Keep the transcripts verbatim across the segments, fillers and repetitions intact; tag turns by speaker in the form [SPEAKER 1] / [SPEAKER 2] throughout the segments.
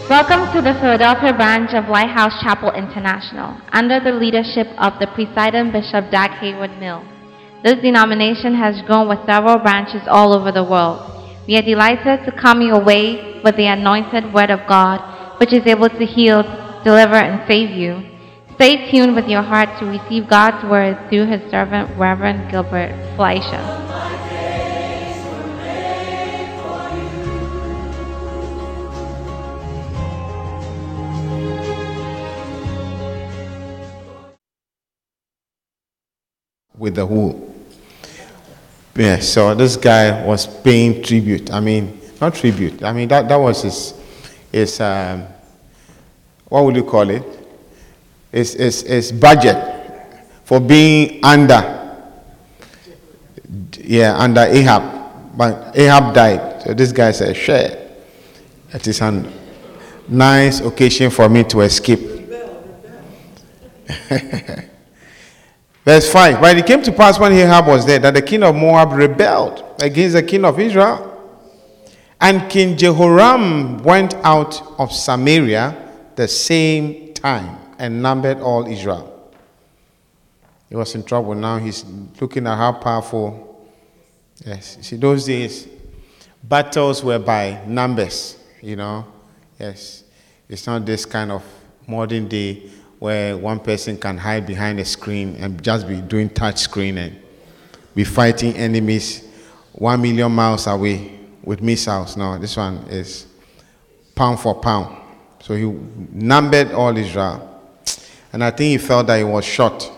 [SPEAKER 1] Welcome to the Philadelphia branch of Lighthouse Chapel International, under the leadership of the Presiding Bishop Dag Haywood-Mill. This denomination has grown with several branches all over the world. We are delighted to come your way with the anointed Word of God, which is able to heal, deliver, and save you. Stay tuned with your heart to receive God's Word through His servant, Reverend Gilbert Fleischer.
[SPEAKER 2] With the who. Yeah, so this guy was paying tribute. I mean, not tribute. I mean, that, that was his, his um, what would you call it? His, his, his budget for being under, yeah, under Ahab. But Ahab died. So this guy said, share. It is a nice occasion for me to escape. Verse five, but it came to pass when Ahab was dead that the king of Moab rebelled against the king of Israel. And King Jehoram went out of Samaria the same time and numbered all Israel. He was in trouble. Now he's looking at how powerful. Yes, you see, those days, battles were by numbers, you know. Yes, it's not this kind of modern day where one person can hide behind a screen and just be doing touch screen and be fighting enemies one million miles away with missiles. No, this one is pound for pound. So he numbered all Israel. And I think he felt that he was short.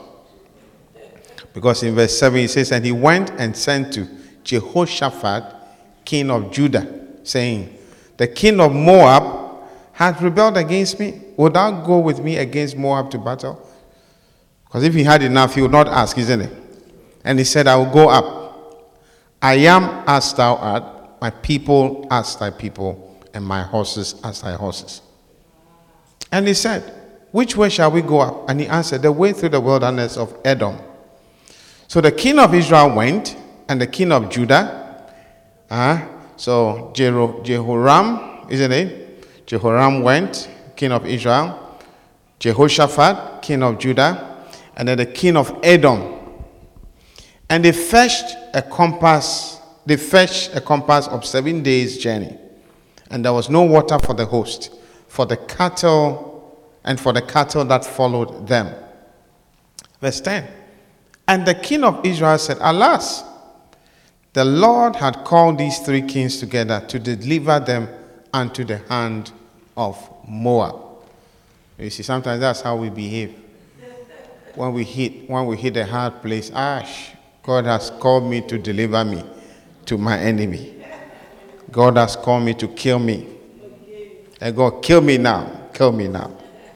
[SPEAKER 2] Because in verse seven he says, and he went and sent to Jehoshaphat, king of Judah, saying, the king of Moab hath rebelled against me. Would thou go with me against Moab to battle? Because if he had enough, he would not ask, isn't it? And he said, I will go up. I am as thou art, my people as thy people, and my horses as thy horses. And he said, which way shall we go up? And he answered, the way through the wilderness of Edom. So the king of Israel went, and the king of Judah, uh, so Jeho- Jehoram, isn't it? Jehoram went, king of Israel, Jehoshaphat, king of Judah, and then the king of Edom. And they fetched a compass, they fetched a compass of seven days' journey. And there was no water for the host, for the cattle, and for the cattle that followed them. Verse ten. And the king of Israel said, alas, the Lord had called these three kings together to deliver them unto the hand of Moab. You see, sometimes that's how we behave. When we hit, when we hit a hard place, ash, God has called me to deliver me to my enemy. God has called me to kill me. And God, kill me now, kill me now.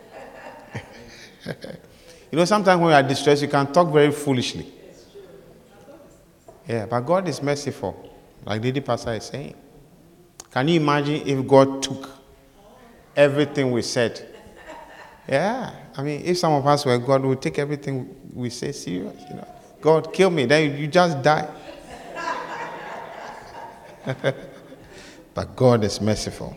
[SPEAKER 2] You know, sometimes when you are distressed, you can talk very foolishly. Yeah, but God is merciful, like Lady Pastor is saying. Can you imagine if God took everything we said? Yeah, I mean, if some of us were God, we would take everything we say serious. You know, God, kill me, then you just die. But God is merciful.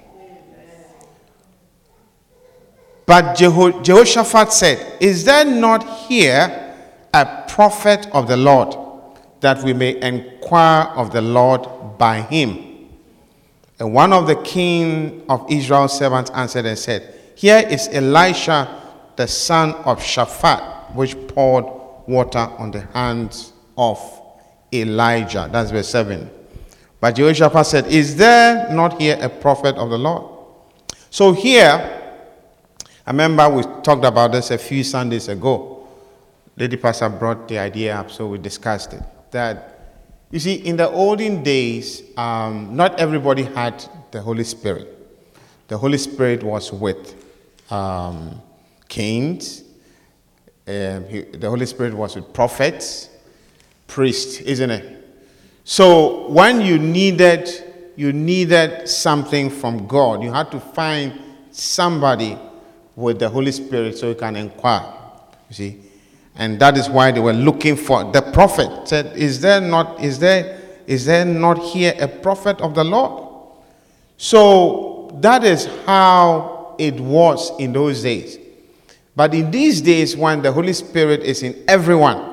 [SPEAKER 2] But Jeho- Jehoshaphat said, is there not here a prophet of the Lord, that we may inquire of the Lord by him? And one of the king of Israel's servants answered and said, here is Elisha, the son of Shaphat, which poured water on the hands of Elijah. That's verse seven. But Jehoshaphat said, is there not here a prophet of the Lord? So here, I remember we talked about this a few Sundays ago. Lady Pastor brought the idea up, so we discussed it. That, you see, in the olden days, um, not everybody had the Holy Spirit. The Holy Spirit was with um, kings. Uh, he, the Holy Spirit was with prophets, priests, isn't it? So when you needed, you needed something from God, you had to find somebody with the Holy Spirit so you can inquire. You see, and that is why they were looking for the prophet. Said, "Is there not? Is there? Is there not here a prophet of the Lord?" So that is how it was in those days. But in these days, when the Holy Spirit is in everyone,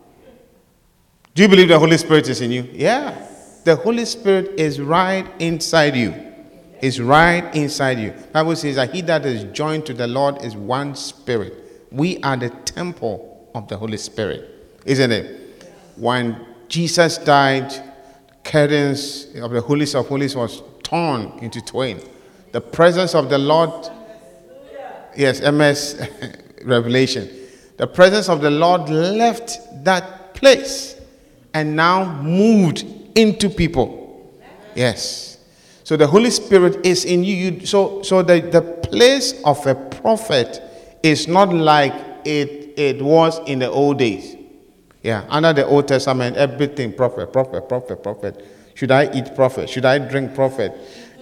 [SPEAKER 2] do you believe the Holy Spirit is in you? Yeah. The Holy Spirit is right inside you. Is right inside you. The Bible says that he that is joined to the Lord is one spirit. We are the temple of the Holy Spirit. Isn't it? When Jesus died, curtains of the holies of holies was torn into twain. The presence of the Lord, yes, M S Revelation. The presence of the Lord left that place and now moved into people. Yes. So the Holy Spirit is in you. you so so the, the place of a prophet is not like it, it was in the old days. Yeah, under the Old Testament, everything prophet, prophet, prophet, prophet. Should I eat prophet? Should I drink prophet?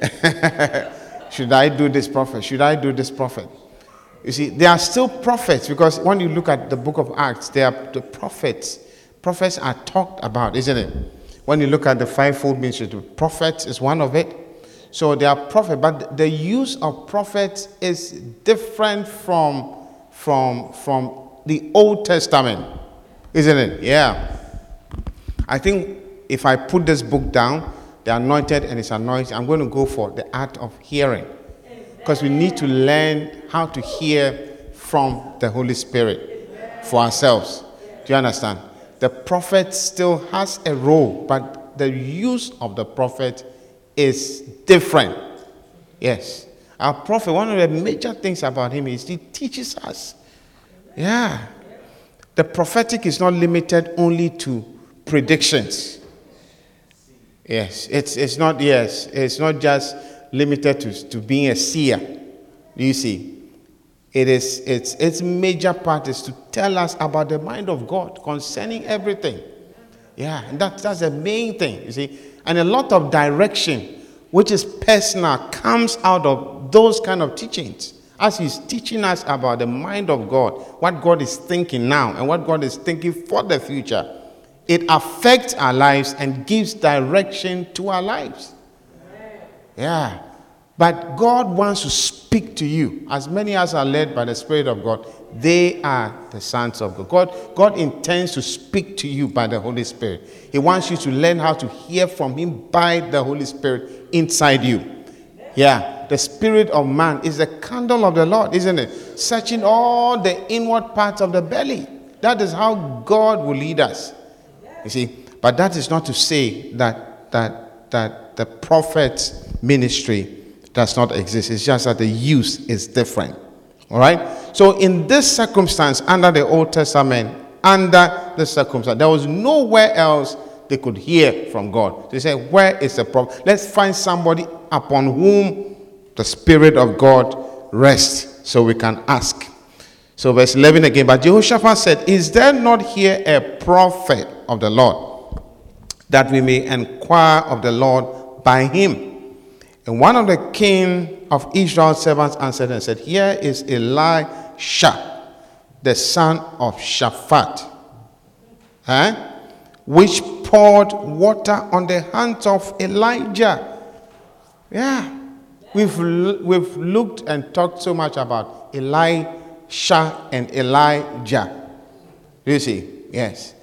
[SPEAKER 2] Should I do this prophet? Should I do this prophet? You see, there are still prophets, because when you look at the book of Acts, there are the prophets. Prophets are talked about, isn't it? When you look at the fivefold ministry, the prophets is one of it. So they are prophets, but the use of prophets is different from, from, from the Old Testament, isn't it? Yeah. I think if I put this book down, the anointed and his anointing, I'm going to go for the art of hearing. Because we need to learn how to hear from the Holy Spirit for ourselves. Do you understand? The prophet still has a role, but the use of the prophet is different. Yes. Our prophet, one of the major things about him is he teaches us. Yeah. The prophetic is not limited only to predictions. Yes. It's it's not, yes. It's not just limited to, to being a seer. Do you see? It is, its, its major part is to tell us about the mind of God concerning everything. Yeah, and that, that's the main thing, you see. And a lot of direction, which is personal, comes out of those kind of teachings. As he's teaching us about the mind of God, what God is thinking now, and what God is thinking for the future, it affects our lives and gives direction to our lives. Yeah. But God wants to speak to you. As many as are led by the Spirit of God, they are the sons of God. God, God intends to speak to you by the Holy Spirit. He wants you to learn how to hear from him by the Holy Spirit inside you. Yeah, the spirit of man is the candle of the Lord, isn't it? Searching all the inward parts of the belly. That is how God will lead us. You see, but that is not to say that that that the prophet's ministry does not exist. It's just that the use is different. All right? So in this circumstance, under the Old Testament, under the circumstance, there was nowhere else they could hear from God. They said, where is the prophet? Let's find somebody upon whom the Spirit of God rests, so we can ask. So verse eleven again, but Jehoshaphat said, is there not here a prophet of the Lord, that we may inquire of the Lord by him? And one of the king of Israel's servants answered and said, here is Elisha, the son of Shaphat, eh? which poured water on the hands of Elijah. Yeah. We've, we've looked and talked so much about Elisha and Elijah. Do you see? Yes.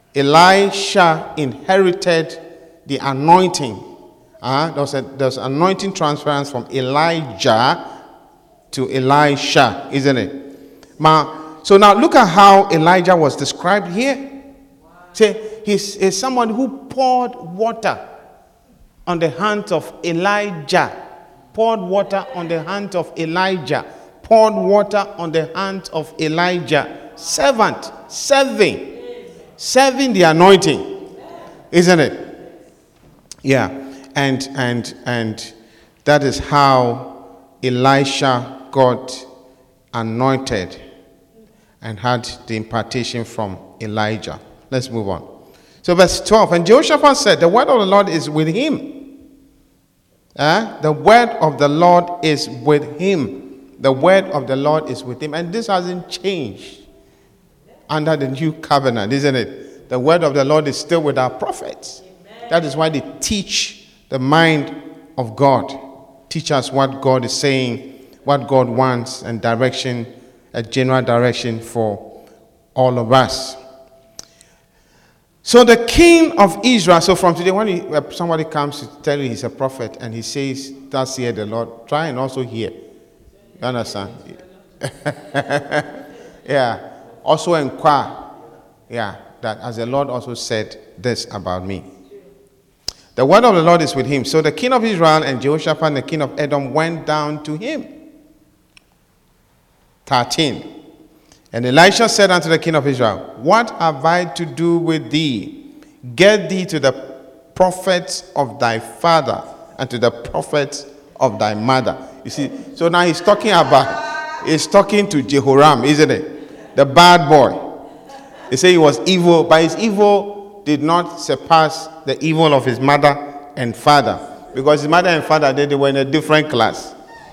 [SPEAKER 2] Elisha inherited the anointing. Uh, there was a, there was anointing transference from Elijah to Elisha, isn't it? Ma, so now look at how Elijah was described here. Say, he's, he's someone who poured water on the hands of Elijah. Poured water on the hands of Elijah. Poured water on the hands of Elijah. Servant, serving. Serving the anointing. Isn't it? Yeah. And and and that is how Elisha got anointed and had the impartation from Elijah. Let's move on. So verse twelve, and Jehoshaphat said, the word of the Lord is with him. Uh, the word of the Lord is with him. The word of the Lord is with him. And this hasn't changed under the new covenant, isn't it? The word of the Lord is still with our prophets. Amen. That is why they teach the mind of God. Teach us what God is saying what God wants and direction, a general direction for all of us. So the king of Israel, so from today, when he, somebody comes to tell you he's a prophet and he says, thus hear the Lord, try and also hear. You understand? Yeah. Also inquire, yeah, that as the Lord also said this about me. The word of the Lord is with him. So the king of Israel and Jehoshaphat, the king of Edom, went down to him. thirteen. And Elisha said unto the king of Israel, what have I to do with thee? Get thee to the prophets of thy father and to the prophets of thy mother. You see, so now he's talking about, he's talking to Jehoram, isn't it? The bad boy. They say he was evil, but his evil did not surpass the evil of his mother and father. Because his mother and father, they, they were in a different class.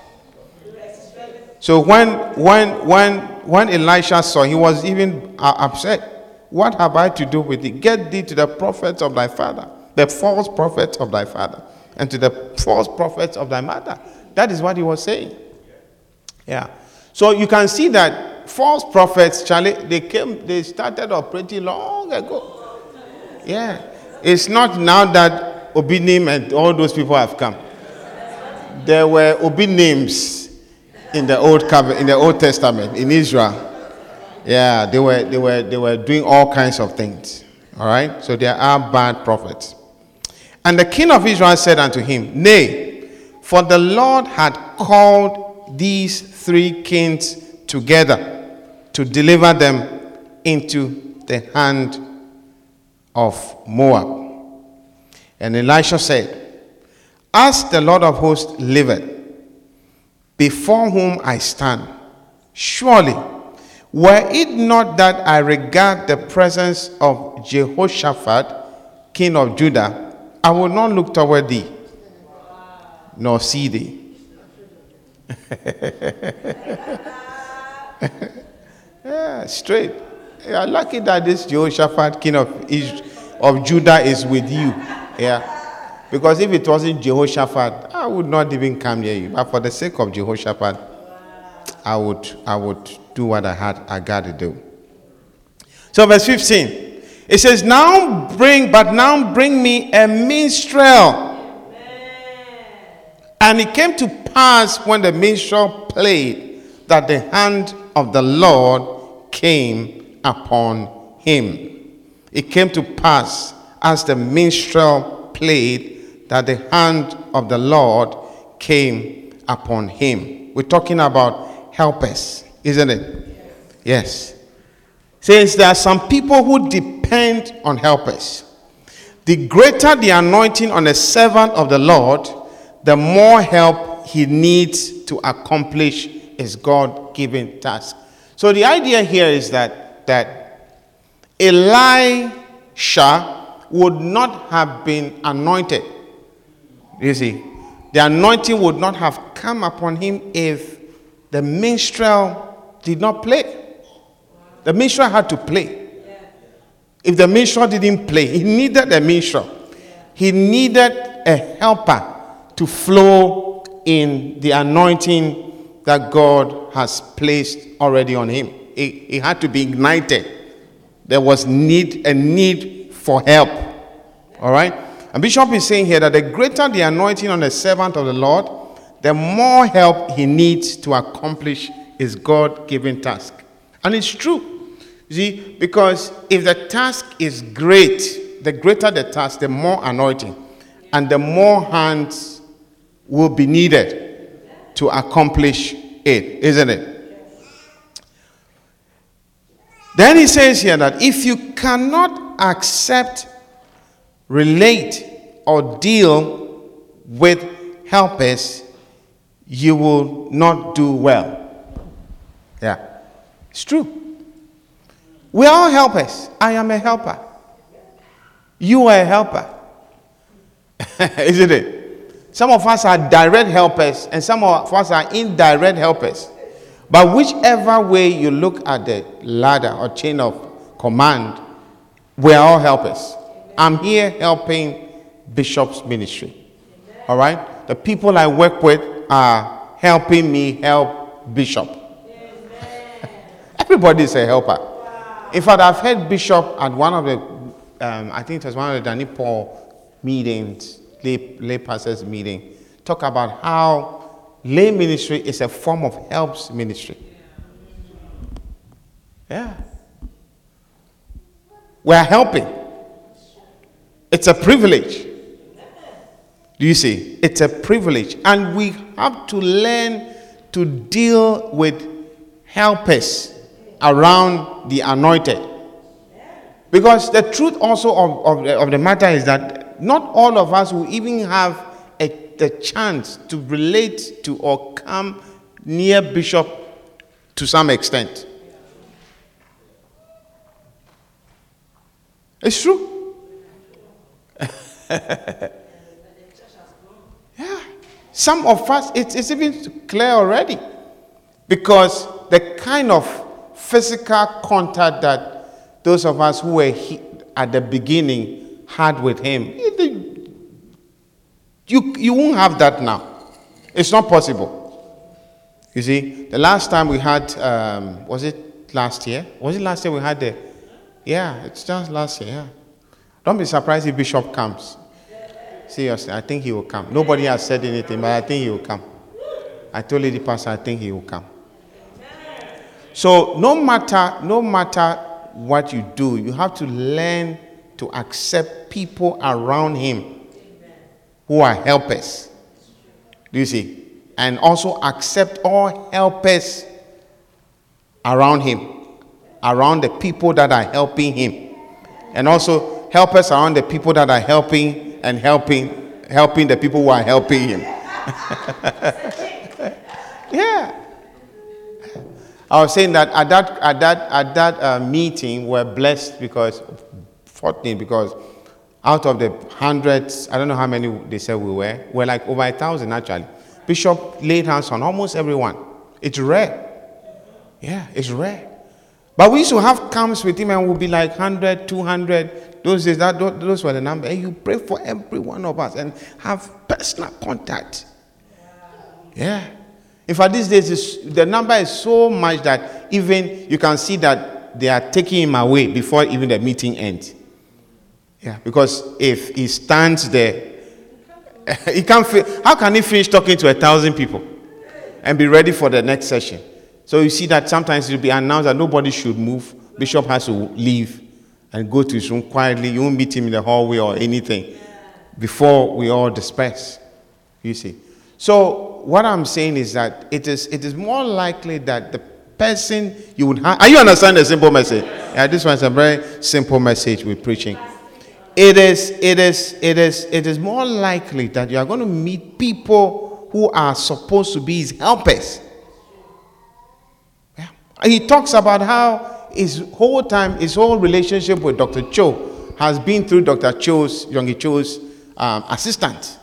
[SPEAKER 2] So when when when when Elisha saw, he was even uh, upset. What have I to do with thee? Get thee to the prophets of thy father, the false prophets of thy father, and to the false prophets of thy mother. That is what he was saying. Yeah. So you can see that false prophets, Charlie, they came, they started operating long ago. Yeah. It's not now that Obinim and all those people have come. There were Obinims in the old in the Old Testament in Israel. Yeah, they were they were they were doing all kinds of things. All right, so there are bad prophets. And the king of Israel said unto him, nay, for the Lord had called these three kings together to deliver them into the hand of Moab. And Elisha said, as the Lord of hosts liveth, before whom I stand, surely, were it not that I regard the presence of Jehoshaphat, king of Judah, I will not look toward thee, nor see thee. Yeah, straight. You are lucky that this Jehoshaphat, king of Israel, of Judah, is with you. Yeah. Because if it wasn't Jehoshaphat, I would not even come near you. But for the sake of Jehoshaphat, I would I would do what I had I got to do. So verse fifteen, it says, now bring, but now bring me a minstrel. Amen. And it came to pass when the minstrel played that the hand of the Lord came upon him. It came to pass as the minstrel played that the hand of the Lord came upon him. We're talking about helpers, isn't it? Yes. Since there are some people who depend on helpers. The greater the anointing on a servant of the Lord, the more help he needs to accomplish his God-given task. So the idea here is that, that Elisha would not have been anointed. You see, the anointing would not have come upon him if the minstrel did not play. The minstrel had to play. If the minstrel didn't play, he needed a minstrel. He needed a helper to flow in the anointing that God has placed already on him. He, he had to be ignited. There was need a need for help. All right? And Bishop is saying here that the greater the anointing on the servant of the Lord, the more help he needs to accomplish his God-given task. And it's true. You see, because if the task is great, the greater the task, the more anointing, and the more hands will be needed to accomplish it, isn't it? Then he says here that if you cannot accept, relate, or deal with helpers, you will not do well. Yeah, it's true. We are all helpers. I am a helper. You are a helper. Isn't it? Some of us are direct helpers and some of us are indirect helpers. But whichever way you look at the ladder or chain of command, we are all helpers. I'm here helping Bishop's ministry. All right? The people I work with are helping me help Bishop. Everybody is a helper. In fact, I've heard Bishop at one of the, um, I think it was one of the Danny Paul meetings, lay, lay pastors meeting, talk about how lay ministry is a form of helps ministry. Yeah. We are helping. It's a privilege. Do you see? It's a privilege. And we have to learn to deal with helpers around the anointed. Because the truth also of, of, the, of the matter is that not all of us will even have a, the chance to relate to or come near Bishop to some extent. It's true. Yeah. Some of us, it's, it's even clear already. Because the kind of physical contact that those of us who were he, at the beginning had with him, you, you won't have that now. It's not possible. You see, the last time we had, um, was it last year? Was it last year we had the, yeah, it's just last year, yeah. Don't be surprised if Bishop comes. Seriously, I think he will come. Nobody has said anything, but I think he will come. I told Lady Pastor, I think he will come. So no matter, no matter what you do, you have to learn to accept people around him who are helpers. Do you see? And also accept all helpers around him, around the people that are helping him. And also helpers around the people that are helping and helping, helping the people who are helping him. Yeah. I was saying that at that at that at that uh, meeting, we're blessed because, fortunate because, out of the hundreds, I don't know how many they said we were, we're like over a thousand actually. Bishop laid hands on almost everyone. It's rare. Yeah, it's rare. But we used to have camps with him and we'll be like one hundred, two hundred. Those days, that those were the numbers. And you pray for every one of us and have personal contact. Yeah. In fact, these days, the number is so much that even you can see that they are taking him away before even the meeting ends. Yeah, because if he stands there, he can't. How can he finish talking to a thousand people and be ready for the next session? So you see that sometimes it will be announced that nobody should move. Bishop has to leave and go to his room quietly. You won't meet him in the hallway or anything before we all disperse. You see. So what I'm saying is that it is it is more likely that the person you would have. Are you understand the simple message? Yeah, this one's a very simple message we're preaching. It is it is it is it is more likely that you are going to meet people who are supposed to be his helpers. Yeah. He talks about how his whole time, his whole relationship with Doctor Cho has been through Doctor Cho's, Yonggi Cho's um, assistant.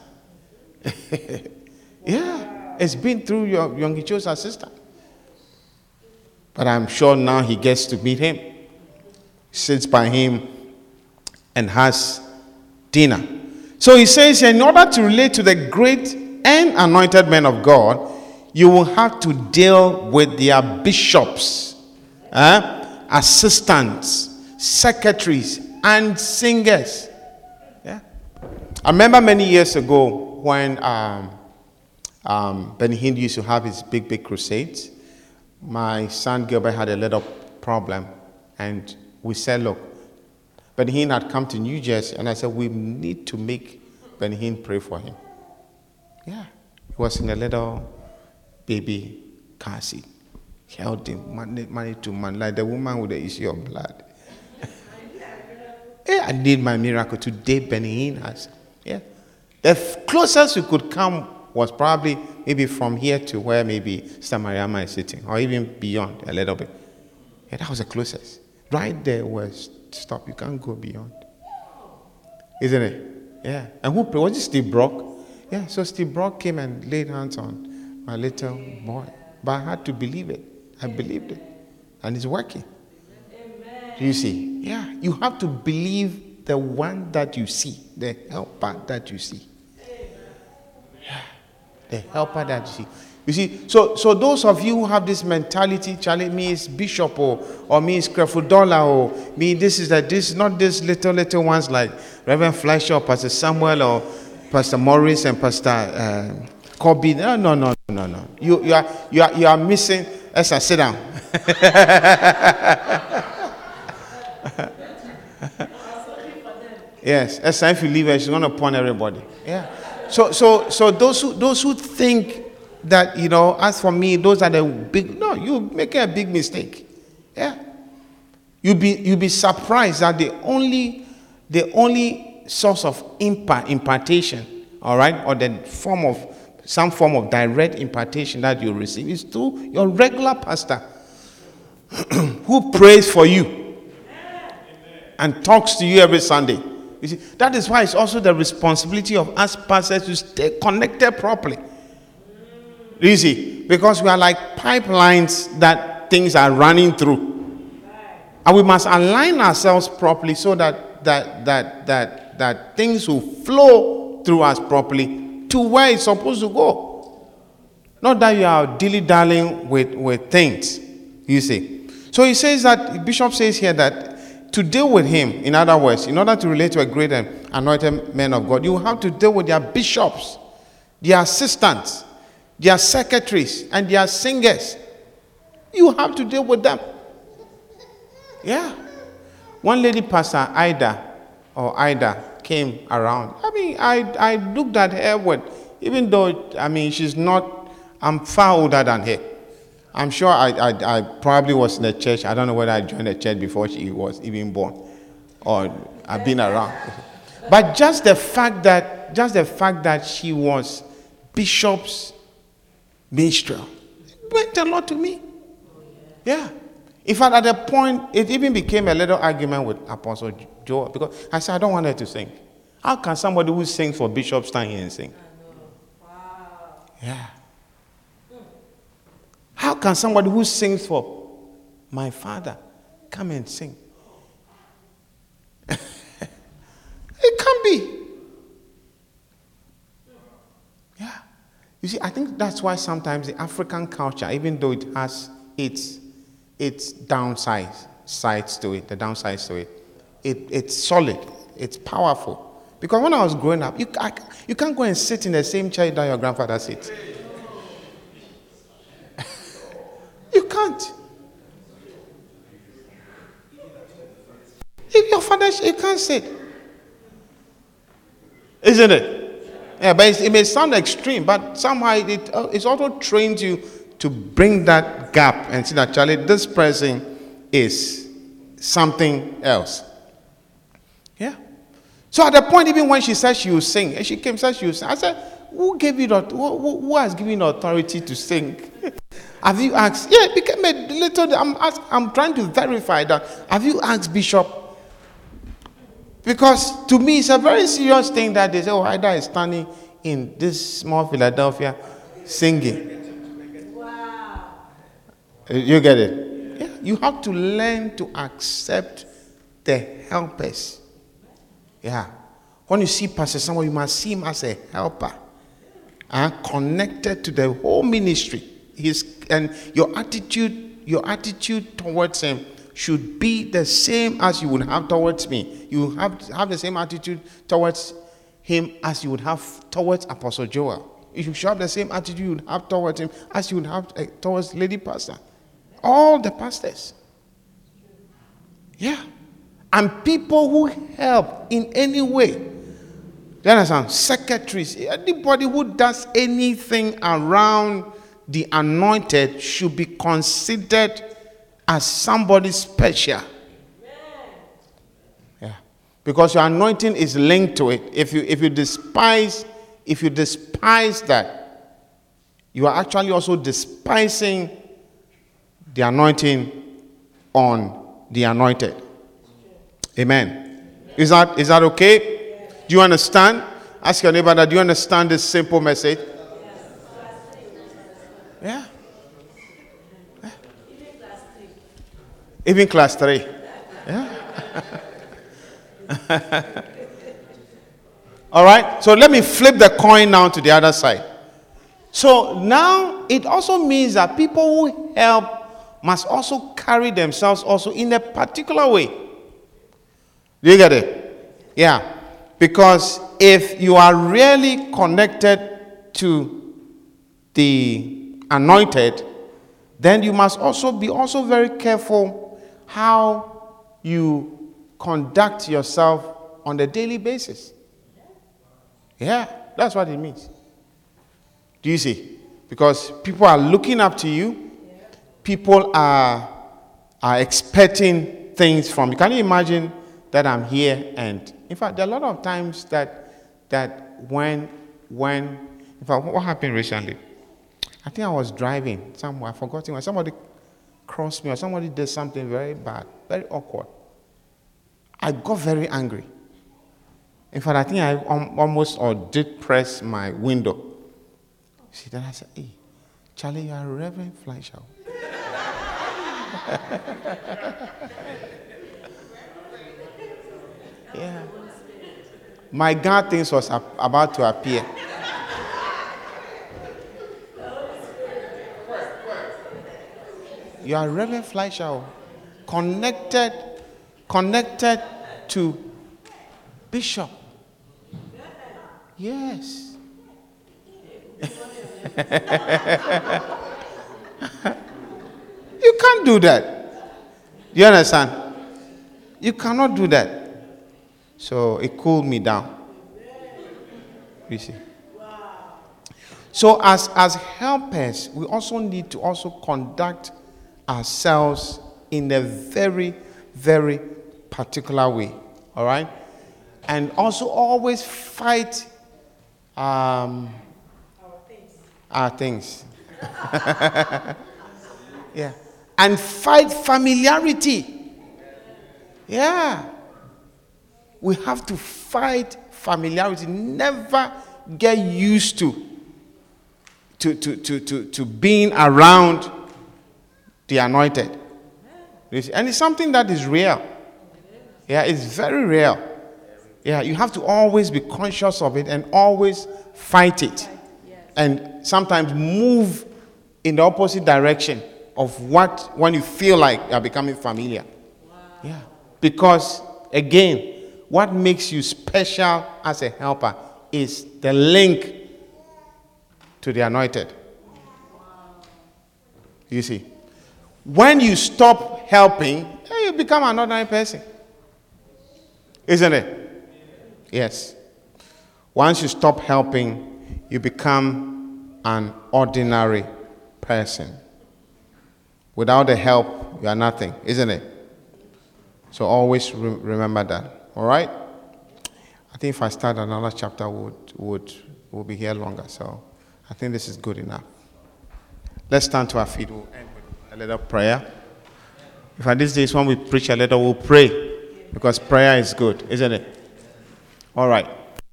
[SPEAKER 2] Yeah, it's been through your Yonggi Cho's assistant. But I'm sure now he gets to meet him, sits by him, and has dinner. So he says, in order to relate to the great and anointed men of God, you will have to deal with their bishops, eh, assistants, secretaries, and singers. Yeah. I remember many years ago when um, um, Benny Hinn used to have his big, big crusades. My son Gilbert had a little problem, and we said, look, Benny Hinn had come to New Jersey, and I said, we need to make Benny Hinn pray for him. Yeah. He was in a little baby car seat. He held him, money to man, like the woman with the issue of blood. Yeah, I need my miracle. Today, Benny Hinn has. Yeah. The closest we could come was probably maybe from here to where maybe Sister Mariama is sitting, or even beyond a little bit. Yeah, that was the closest. Right there was stop. You can't go beyond. Isn't it? Yeah. And who prayed? Was it Steve Brock? Yeah. So Steve Brock came and laid hands on my little boy. But I had to believe it. I believed it. And it's working. Amen. Do you see? Yeah. You have to believe the one that you see, the helper that you see. Yeah. The helper that you see. You see, so so those of you who have this mentality, Charlie, me is bishop or or me is Krefudola or me this is that this not this little little ones like Reverend Fleischer or Pastor Samuel or Pastor Morris and Pastor uh, Kobe. No, no, no, no, no. You you are you are you are missing. Esther, sit down. Yes, Esther, if you leave her, she's gonna pawn everybody. Yeah. So so so those who those who think that, you know, as for me, those are the big, no, you're making a big mistake. Yeah. You'll be, you'll be surprised that the only, the only source of impart, impartation, all right, or the form of, some form of direct impartation that you receive is through your regular pastor who prays for you and talks to you every Sunday. You see, that is why it's also the responsibility of us pastors to stay connected properly. Easy, because we are like pipelines that things are running through, and we must align ourselves properly so that that that that that things will flow through us properly to where it's supposed to go. Not that you are dilly-dallying with with things. You see, so he says that Bishop says here that to deal with him, in other words, in order to relate to a great and anointed man of God, you have to deal with their bishops, their assistants, their secretaries, and their singers. You have to deal with them. Yeah. One lady, Pastor Ida, or Ida, came around. I mean, I I looked at her with, even though, I mean, she's not, I'm far older than her. I'm sure I, I, I probably was in the church. I don't know whether I joined the church before she was even born, or I've been around. But just the fact that, just the fact that she was Bishop's minstrel meant a lot to me. Yeah. In fact, at the point, it even became a little argument with Apostle Joel, because I said, I don't want her to sing. How can somebody who sings for Bishop stand here and sing? Wow. Yeah. How can somebody who sings for my father come and sing? It can't be. Yeah. You see, I think that's why sometimes the African culture, even though it has its its downsides, sides to it, the downsides to it, it it's solid, it's powerful. Because when I was growing up, you, I, you can't go and sit in the same chair that your grandfather sits. You can't. If your father, you can't sit. Isn't it? Yeah, but it may sound extreme, but somehow it, it also trains you to bring that gap and see that, Charlie, this person is something else. Yeah. So at the point, even when she said she will sing, and she came and said she will sing, I said, who gave you that? Who, who, who has given you authority to sing? Have you asked? Yeah, it became a little, I'm, ask, I'm trying to verify that. Have you asked Bishop? Because to me, it's a very serious thing that they say, oh, Ida is standing in this small Philadelphia singing. Wow. You get it? Yeah. You have to learn to accept the helpers. Yeah. When you see Pastor Samuel, you must see him as a helper and connected to the whole ministry. His, and your attitude, your attitude towards him should be the same as you would have towards me. You have to have the same attitude towards him as you would have towards Apostle Joel. You should have the same attitude you would have towards him as you would have uh, towards Lady Pastor. All the pastors. Yeah. And people who help in any way. You understand? Secretaries. Anybody who does anything around the anointed should be considered as somebody special. Yeah. Because your anointing is linked to it. If you if you despise, if you despise that, you are actually also despising the anointing on the anointed. Amen. Is that is that okay? Do you understand? Ask your neighbor that, do you understand this simple message? Yeah. Yeah. Even class three. Yeah. All right. So let me flip the coin now to the other side. So now it also means that people who help must also carry themselves also in a particular way. Do you get it? Yeah. Because if you are really connected to the anointed, then you must also be also very careful how you conduct yourself on a daily basis. Yeah, that's what it means. Do you see? Because people are looking up to you. People are, are expecting things from you. Can you imagine that I'm here? And in fact, there are a lot of times that that when, when in fact, what happened recently? I think I was driving somewhere. I forgot when somebody crossed me or somebody did something very bad, very awkward. I got very angry. In fact, I think I almost or did press my window. See, then I said, hey, Charlie, you are Reverend Fleischer. Yeah. My God things was about to appear. You are Reverend Fleischer, connected, connected to Bishop. Yes. You can't do that. You understand? You cannot do that. So it cooled me down. You see. So as, as helpers, we also need to also conduct ourselves in a very, very particular way. All right? And also always fight um, our things. Our things. Yeah. And fight familiarity. Yeah. We have to fight familiarity. Never get used to to, to, to, to, to being around the anointed. And it's something that is real. Yeah, it's very real. Yeah, you have to always be conscious of it and always fight it. And sometimes move in the opposite direction of what, when you feel like you're becoming familiar. Yeah. Because, again, what makes you special as a helper is the link to the anointed. You see. When you stop helping, you become an ordinary person. Isn't it? Yes. Once you stop helping, you become an ordinary person. Without the help, you are nothing, isn't it? So always re- remember that. All right? I think if I start another chapter, would would we'll be here longer. So I think this is good enough. Let's stand to our feet. We'll end with a little prayer. If at these days when we preach a little, we'll pray. Because prayer is good, isn't it? All right.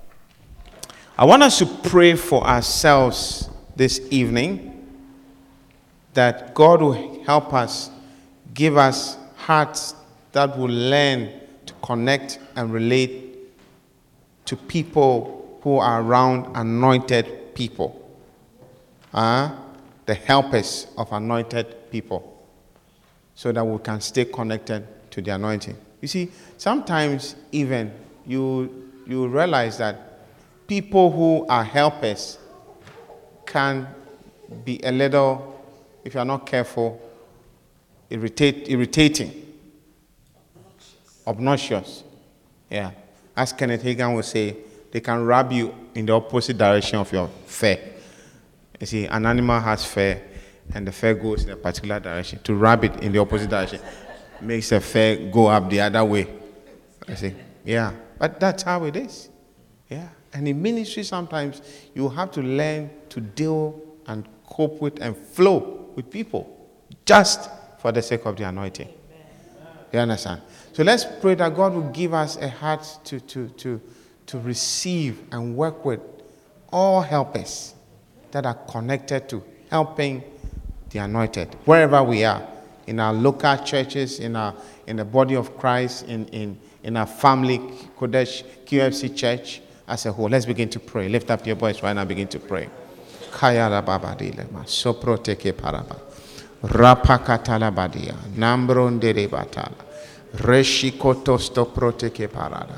[SPEAKER 2] I want us to pray for ourselves this evening, that God will help us, give us hearts that will learn to connect and relate to people who are around anointed people. Uh, the helpers of anointed people, so that we can stay connected to the anointing. You see, sometimes even you you realize that people who are helpers can be a little, if you are not careful, irritate, irritating, obnoxious. obnoxious. Yeah. As Kenneth Hagin would say, they can rub you in the opposite direction of your fare. You see, an animal has fare, and the fare goes in a particular direction. To rub it in the opposite direction makes the fare go up the other way. I see. Yeah. But that's how it is. Yeah. And in ministry, sometimes you have to learn to deal and cope with and flow with people just for the sake of the anointing. Amen. You understand? So let's pray that God will give us a heart to, to, to, to receive and work with all helpers that are connected to helping the anointed, wherever we are, in our local churches, in our in the body of Christ, in, in, in our family, Kodesh Q F C Church as a whole. Let's begin to pray. Lift up your voice right now, begin to pray. Kayala babadile ma soproteke paraba. Rapakatala badia. Nambronde de batala. Reshikotosto proteke parada.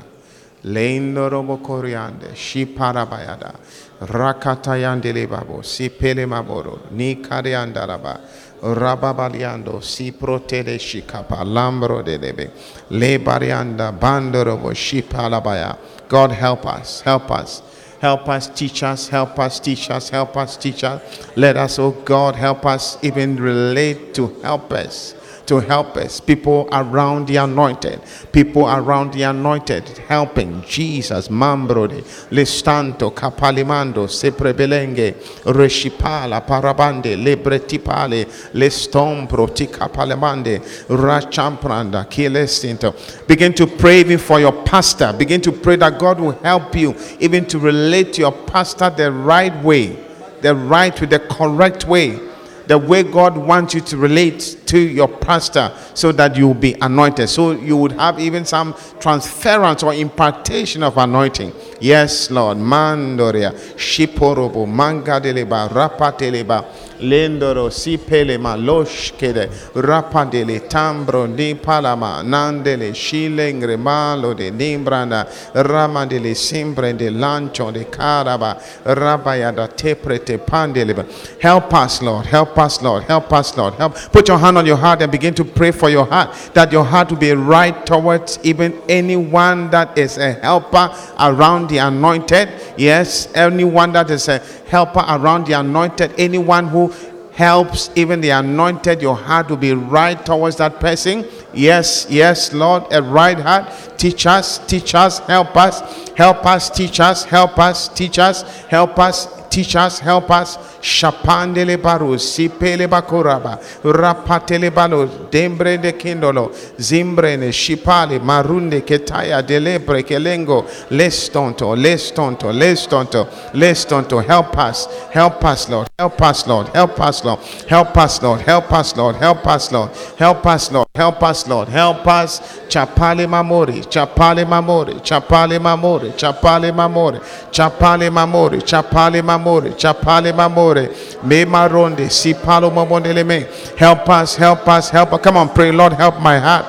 [SPEAKER 2] Leindo robo coriande. Shi parabayada. Rakatayandele babo. Si pele maboro. Ni kariandaraba. Rababaliando. Si protele shikapa. Lambro de lebe. Le barianda. Bandorobo. Shi palabaya. God help us. Help us. Help us, teach us, help us, teach us, help us, teach us. Let us, oh God, help us even relate to help us, to help us. People around the anointed, people around the anointed, helping Jesus, Mambrode, Lestanto, Capalimando, Seprebelenge, Reshipala, Parabande, Lebretipale, Lestombro, Ticapalemande, Rachampranda, Kilesinto. Begin to pray even for your pastor. Begin to pray that God will help you even to relate to your pastor the right way, the right way, the correct way, the way God wants you to relate to your pastor, so that you will be anointed, so you would have even some transference or impartation of anointing. Yes, Lord. Mandoria, Shiporobo, Mangadeleba, Rapateleba, Lendoro, Sipelema, Loshkede, Rapadele, Tambro, Di Palama, Nandele, Shilengre, Malo de Nimbranda, Ramadele, Simbre de Lancho de Caraba, Rabayada, Teprete, Pandeleba. Help us, Lord. Help us, Lord. Help us, Lord. Help. Put your hand on your heart and begin to pray for your heart, that your heart will be right towards even anyone that is a helper around the anointed. Yes, anyone that is a helper around the anointed, anyone who helps even the anointed, your heart will be right towards that person. Yes, yes, Lord, a right heart. Teach us, teach us, help us, help us, teach us, help us, teach us, help us, teach us, help us. Shapandele baru, sipele bakuraba, rapatele balo, dembre de kindolo, zimbrene, shipale, marunde, ketaya, delebre, kelengo, lestonto, lestonto, lestonto, lestonto. Help us, help us, Lord, help us, Lord, help us, Lord, help us, Lord, help us, Lord, help us, Lord, help us, Lord, help us, Lord, help us. Chapale mamori, chapale mamori, chapale mamori, chapale mamori, chapale mamori, chapale mamori, chapale mamori. Me maronde, si palo mamondele me. Help us, help us, help us. Come on, pray, Lord, help my heart.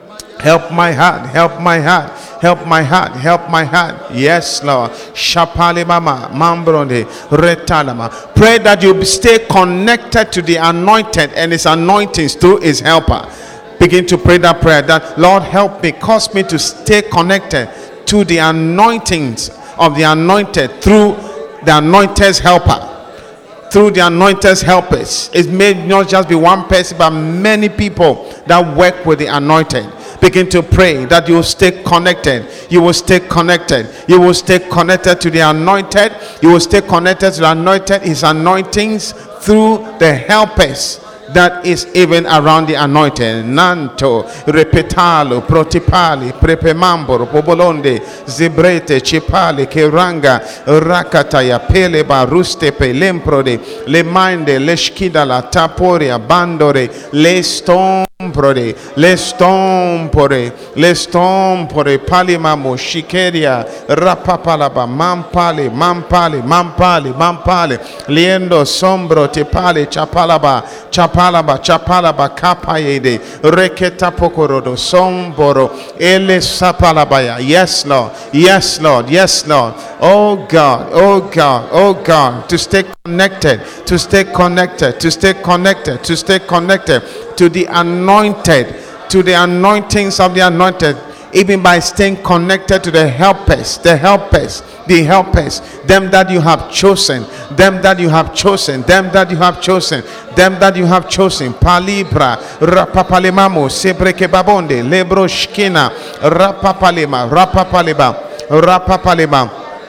[SPEAKER 2] Help my heart, help my heart, help my heart, help my heart. Yes, Lord. Shapale mama, mambronde, retalama. Pray that you stay connected to the anointed and his anointings through his helper. Begin to pray that prayer, that Lord, help me, cause me to stay connected to the anointings of the anointed through the anointed's helper. Through the anointed's helpers. It may not just be one person, but many people that work with the anointed. Begin to pray that you will stay connected. You will stay connected. You will stay connected to the anointed. You will stay connected to the anointed, his anointings through the helpers that is even around the anointed. Nanto, repetalo, protipali, prepemamboro, pobolonde, zibrete, chipali, keranga, rakataya, peleba, rustepe, lemprode, le mande, leshkida, la taporia, bandore, le stompore, le stompore, le stompore, palimamo, shikeria, rapapalaba, mampali, mampali, mampali, mampali, liendo, sombro, tepali, chapalaba, chapalaba, Chapalaba, chapalaba, kapayede, reketa pokorodo, somboro, ele sapalabaya. Yes, Lord. Yes, Lord. Yes, Lord. Oh God, oh God, oh God, to stay connected, to stay connected, to stay connected, to stay connected to the anointed, to the anointings of the anointed, even by staying connected to the helpers, the helpers, the helpers, them that you have chosen, them that you have chosen, them that you have chosen, them that you have chosen. Palibra, rapapalimamo, sebreke babonde, lebro shkina, rapapalima, rapapalima, rapapalima.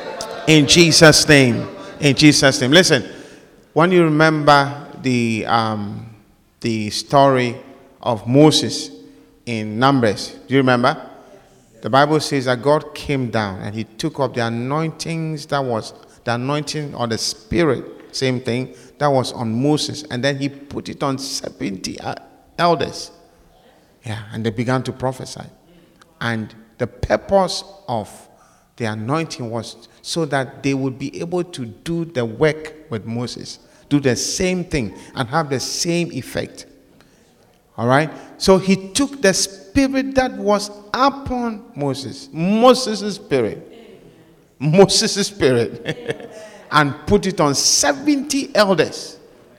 [SPEAKER 2] In Jesus' name, in Jesus' name. Listen, when you remember the um, the story of Moses in Numbers, do you remember? The Bible says that God came down and he took up the anointings that was the anointing or the spirit, same thing, that was on Moses, and then he put it on seventy elders. Yeah, and they began to prophesy. And the purpose of the anointing was so that they would be able to do the work with Moses, do the same thing and have the same effect. All right? So he took the spirit that was upon Moses, Moses' spirit, Moses' spirit, and put it on seventy elders.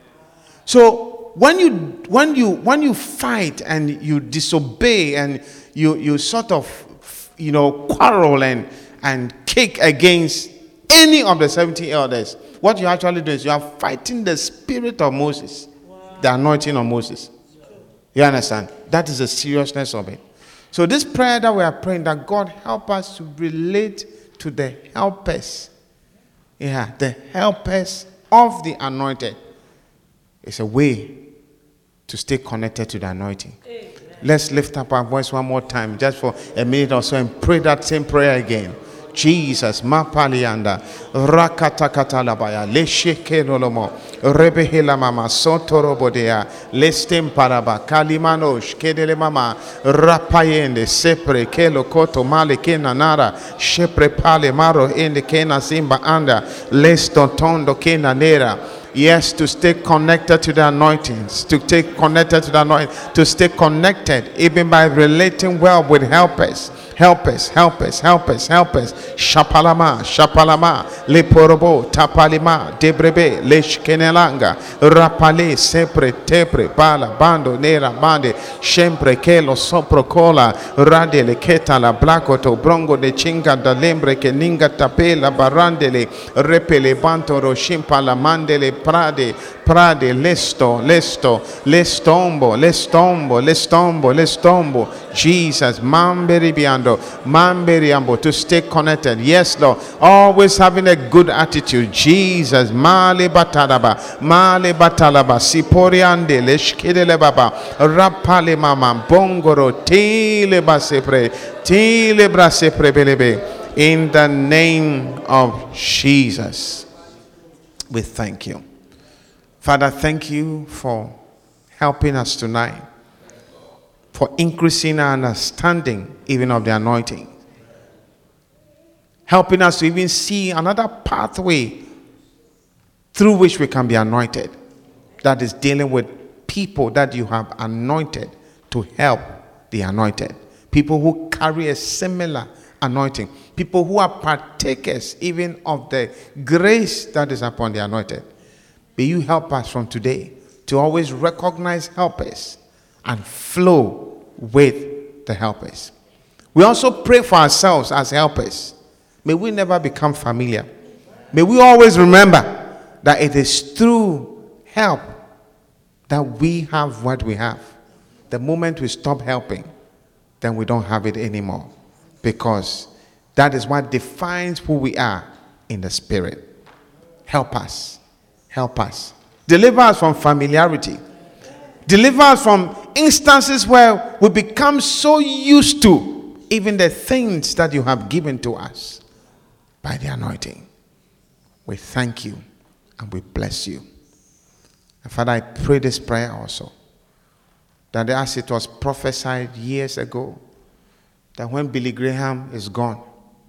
[SPEAKER 2] So when you when you when you fight and you disobey and you you sort of you know quarrel and and kick against any of the seventy elders, what you actually do is you are fighting the spirit of Moses, wow. the anointing of Moses. You understand? That is the seriousness of it. So this prayer that we are praying, that God help us to relate to the helpers. Yeah, the helpers of the anointed. It's a way to stay connected to the anointing. Amen. Let's lift up our voice one more time, just for a minute or so, and pray that same prayer again. Jesus, Mapalianda, Rakatakatalabaya, Lesheke Nolomo, Rebehela Mama, Sotorobodea, Lestem Paraba, Kalimanosh, Kedele Mama, Rapayende, Sepre, Kelo Koto, Male Kena Nara, Shepre Pale Maro, Ende Kena Simba Anda, Lesto Tondo Kena Nera. Yes, to stay connected to the anointings, to stay connected to the anointing, to stay connected even by relating well with helpers. Help us, help us, help us, help us. Shapalama, Shapalama, Leporobo, Tapalima, Debrebe, Leshkenelanga, Rapale, Sepre, Tepre, Bala, Bando, Nera, Bande, Shempre, Kelo, Sopro, Cola, Radele, Ketala, Blacoto, Brongo, de Chinga, da Lembre, Keninga, Tapela, Barandele, Repele, Bantoro, Shimpala, Mandele, Prade, Prade, Lesto, Lesto, Lestombo, Lestombo, Lestombo, Lestombo, Jesus, Mamberibiando, Mamberiambo, to stay connected. Yes, Lord, always having a good attitude. Jesus, Male Batalaba, Male Batalaba, Siporiande, Leshkidele Baba, Rapale Mama, Bongoro, Tile Basepre, Tile Brasepre Belebe, in the name of Jesus. We thank you. Father, thank you for helping us tonight, for increasing our understanding even of the anointing, helping us to even see another pathway through which we can be anointed, that is dealing with people that you have anointed to help the anointed, people who carry a similar anointing, people who are partakers even of the grace that is upon the anointed. May you help us from today to always recognize helpers and flow with the helpers. We also pray for ourselves as helpers. May we never become familiar. May we always remember that it is through help that we have what we have. The moment we stop helping, then we don't have it anymore, because that is what defines who we are in the spirit. Help us. Help us. Deliver us from familiarity. Deliver us from instances where we become so used to even the things that you have given to us by the anointing. We thank you and we bless you. And Father, I pray this prayer also, that as it was prophesied years ago, that when Billy Graham is gone,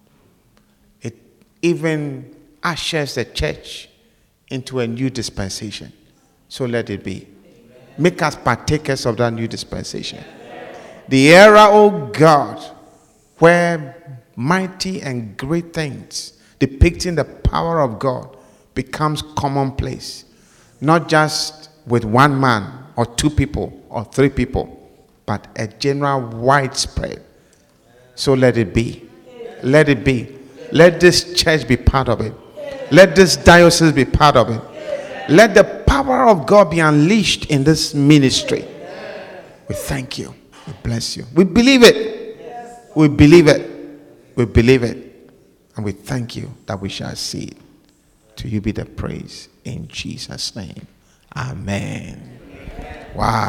[SPEAKER 2] it even ushers the church into a new dispensation. So let it be. Make us partakers of that new dispensation. The era, oh God, where mighty and great things depicting the power of God becomes commonplace. Not just with one man or two people or three people, but a general widespread. So let it be. Let it be. Let this church be part of it. Let this diocese be part of it. Let the power of God be unleashed in this ministry. We thank you. We bless you. We believe it. We believe it. We believe it. And we thank you that we shall see it. To you be the praise in Jesus' name. Amen. Wow.